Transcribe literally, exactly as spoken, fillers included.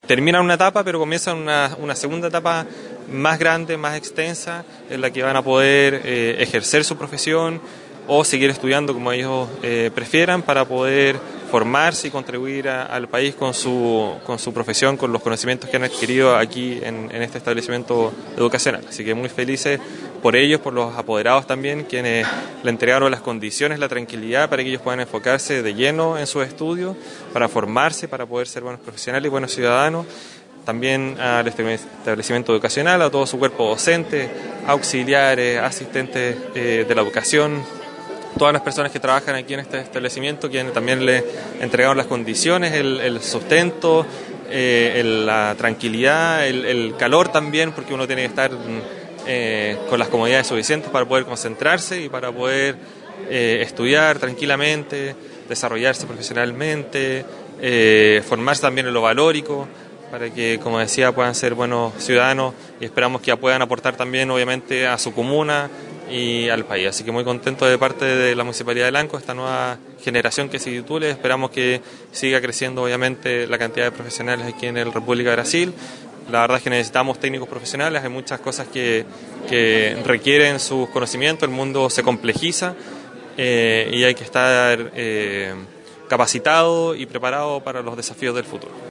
terminan una etapa, pero comienzan una, una segunda etapa más grande, más extensa, en la que van a poder eh, ejercer su profesión o seguir estudiando como ellos eh, prefieran para poder formarse y contribuir a, al país con su, con su profesión, con los conocimientos que han adquirido aquí en, en este establecimiento educacional. Así que muy felices por ellos, por los apoderados también, quienes le entregaron las condiciones, la tranquilidad para que ellos puedan enfocarse de lleno en sus estudios, para formarse, para poder ser buenos profesionales y buenos ciudadanos. También al establecimiento educacional, a todo su cuerpo docente, auxiliares, asistentes eh, de la educación, todas las personas que trabajan aquí en este establecimiento, quienes también le entregaron las condiciones, el, el sustento, eh, el, la tranquilidad, el, el calor también, porque uno tiene que estar eh, con las comodidades suficientes para poder concentrarse y para poder eh, estudiar tranquilamente, desarrollarse profesionalmente, eh, formarse también en lo valórico, para que, como decía, puedan ser buenos ciudadanos y esperamos que puedan aportar también, obviamente, a su comuna y al país. Así que muy contento de parte de la Municipalidad de Lanco, esta nueva generación que se titule. Esperamos que siga creciendo, obviamente, la cantidad de profesionales aquí en la República de Brasil. La verdad es que necesitamos técnicos profesionales, hay muchas cosas que, que requieren sus conocimientos, el mundo se complejiza eh, y hay que estar eh, capacitado y preparado para los desafíos del futuro.